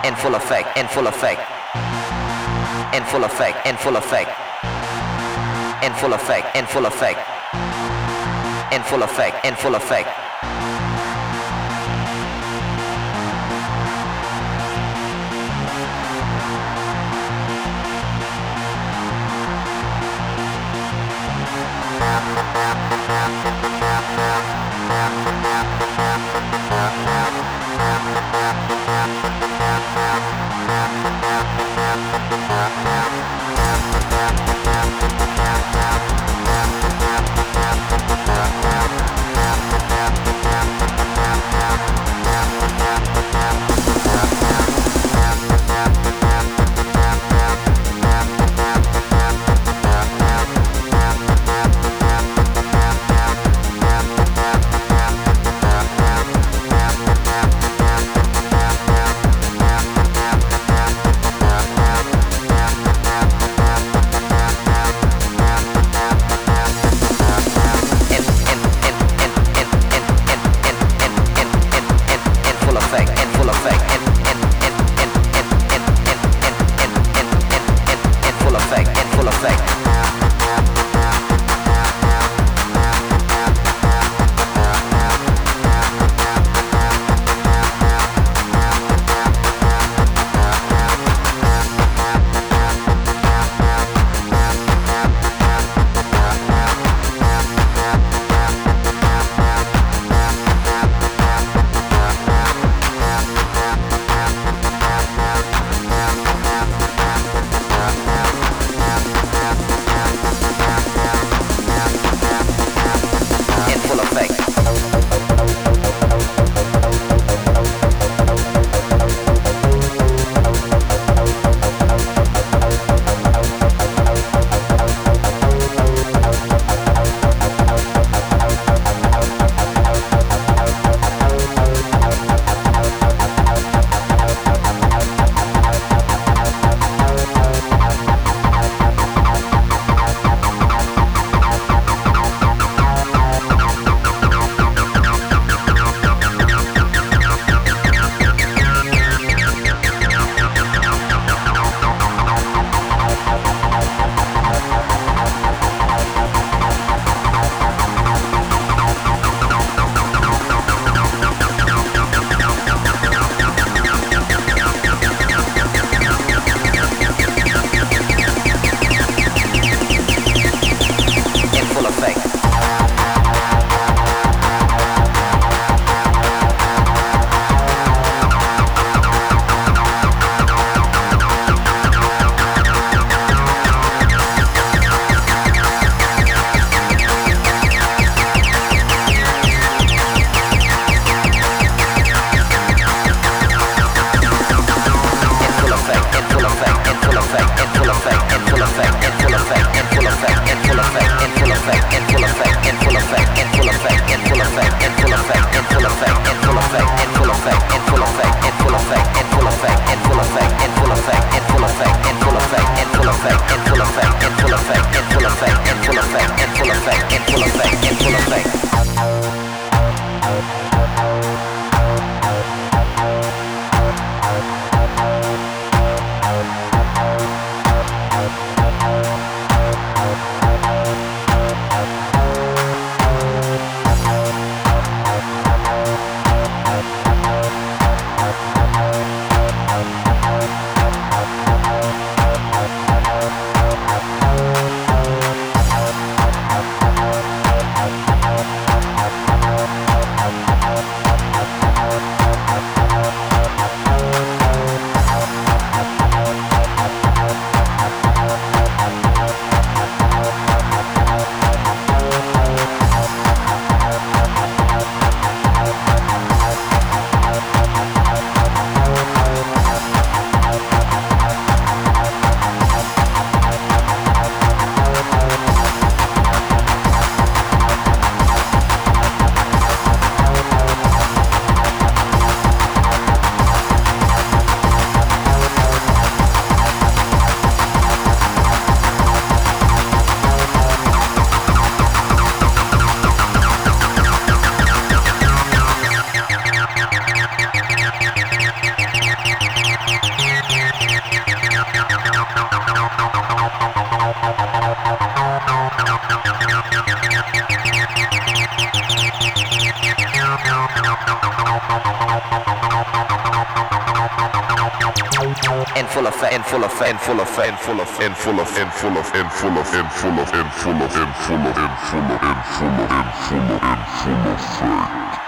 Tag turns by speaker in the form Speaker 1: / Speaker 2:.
Speaker 1: in full effect, in full effect, in full effect, in full effect, in full effect, in full effect, in full effect, in full effect. in full effect, in full effect, in full effect, in full effect, in full effect, in full effect, in full effect, in full effect, in full effect, in full effect, in full effect, in full effect, in full effect.